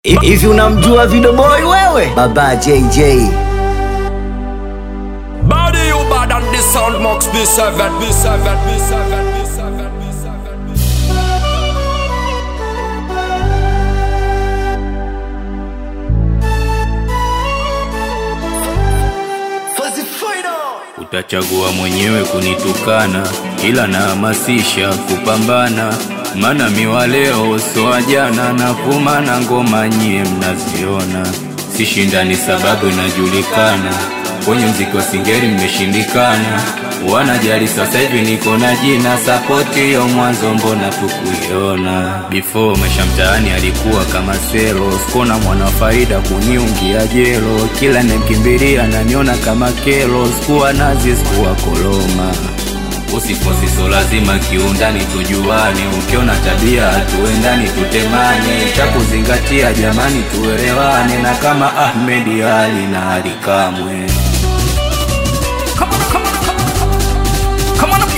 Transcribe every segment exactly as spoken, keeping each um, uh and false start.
Hivi unamjua Video Boy wewe? Baba J J. Body you bad and the sound Mox B seven B seven B seven B seven B seven B seven. Utachagua mwenyewe kunitukana, ila nahamasisha kupambana. Mana miwa leo soa jana, na puma na ngoma nyie mnaziona. Sishindani sababu inajulikana, kwenye mziki wa singeri mmeshindikana. Wanajali sasa hivi niko na jina, support yo mwanzo mbona tukuiona. Before maisha mtaani alikuwa kama selo, sikona mwana faida kuniungia jelo. Kila nemkimbilia naniona kama kelo, sikuwa nazi sikuwa koloma. Usifosi so lazima kiundani tujuane, ukiona tabia tuendani tutemane. Cha kuzingatia jamani tuelewane, na kama Ahmed Ali na Ali Kamwe. Come on, come on, come on, come on,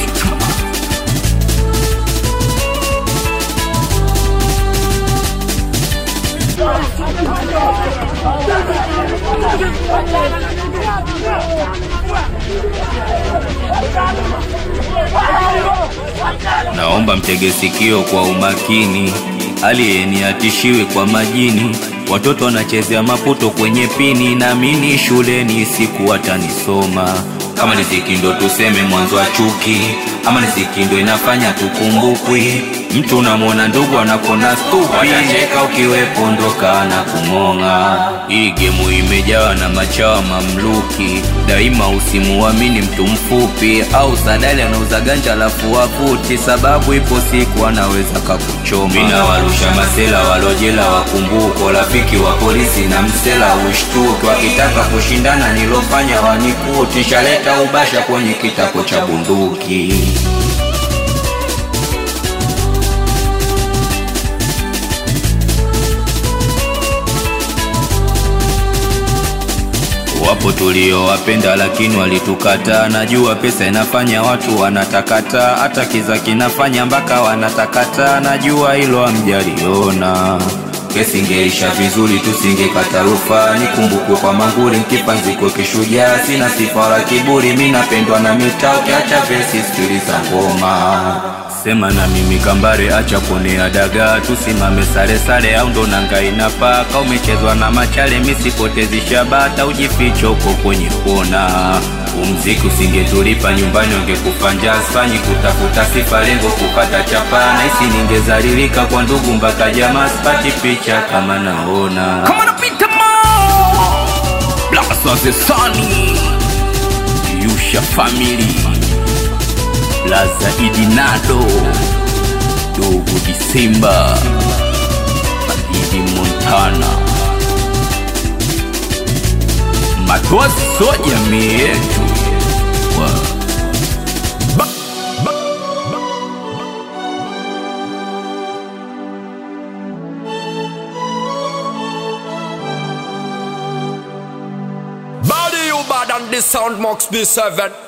naomba mtege sikio kwa umakini, alieni atishiwe kwa majini. Watoto wanachezea maputo kwenye pini, na mini shuleni siku watanisoma. Kama niziki ndo tuseme mwanzo wa chuki, ama niziki ndo inafanya tukumbukwi. Mtu unamwona ndugu anakona stupi, watacheka ukiwepo ndoka na kumonga. Hii gemu imejawa na machawa mamluki, daima usimuamini mtu mfupi. Au sadali anauza ganja alafu waputi, sababu ipo siku anaweza kakuchoma. Mina warusha masela walojela wakumbuko, rafiki wa polisi na msela ushtuki. Wakitaka kushindana nilofanya wanikuti, shaleta ubasha kwenye kitako cha bunduki. Wapo tulio wapenda lakini walitukata. Najua pesa inafanya watu wanatakata, hata kiza kinafanya mpaka wanatakata. Najua hilo hamjaliona, kesi ingeisha vizuri tusingekata rufaa. Nikumbuke kwa manguri nkipanziko kishujaa, sina sifa wala kiburi, mimi napendwa na mitaa. Ukiacha vesi sikiliza ngoma, sema na mimi kambare acha ponea daga. Tusimame sare sare au ndo nanga inapaa. Kama umechezwa na machale misipotezi shabata, ujificho uko kwenye kona. Umziki usingetulipa nyumbani ungekufa njaa, sifanyi kutafuta sifa lengo kupata chapa. Na isi ningezalilika kwa ndugu mpaka jamaa, sipati picha kama naona. Come on beat them all, Blast of the Sunny, Yusha family, Laza Idinado, Dogo Disemba, Idi Montana. Matozi soja mietu wa ba, ba, ba. Body you bad and the sound Mox B seven.